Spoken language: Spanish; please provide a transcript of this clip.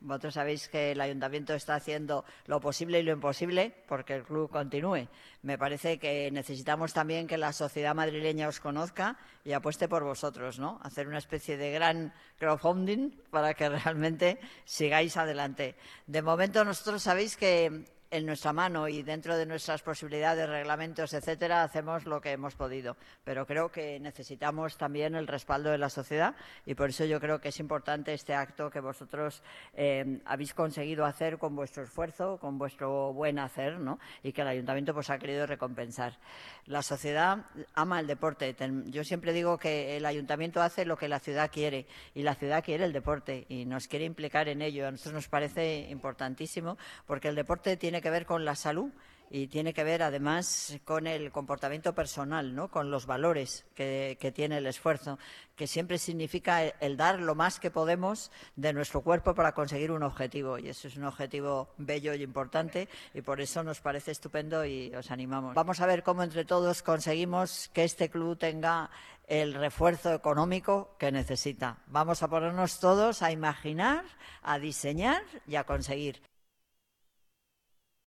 Vosotros sabéis que el Ayuntamiento está haciendo lo posible y lo imposible porque el club continúe. Me parece que necesitamos también que la sociedad madrileña os conozca y apueste por vosotros, ¿no? Hacer una especie de gran crowdfunding para que realmente sigáis adelante. De momento, nosotros sabéis que en nuestra mano y dentro de nuestras posibilidades, reglamentos, etcétera, hacemos lo que hemos podido. Pero creo que necesitamos también el respaldo de la sociedad y por eso yo creo que es importante este acto que vosotros habéis conseguido hacer con vuestro esfuerzo, con vuestro buen hacer, ¿no? Y que el Ayuntamiento pues ha querido recompensar. La sociedad ama el deporte. Yo siempre digo que el Ayuntamiento hace lo que la ciudad quiere y la ciudad quiere el deporte y nos quiere implicar en ello. A nosotros nos parece importantísimo porque el deporte tiene que ver con la salud y tiene que ver además con el comportamiento personal, ¿no? Con los valores que tiene el esfuerzo, que siempre significa el dar lo más que podemos de nuestro cuerpo para conseguir un objetivo y eso es un objetivo bello y importante y por eso nos parece estupendo y os animamos. Vamos a ver cómo entre todos conseguimos que este club tenga el refuerzo económico que necesita. Vamos a ponernos todos a imaginar, a diseñar y a conseguir.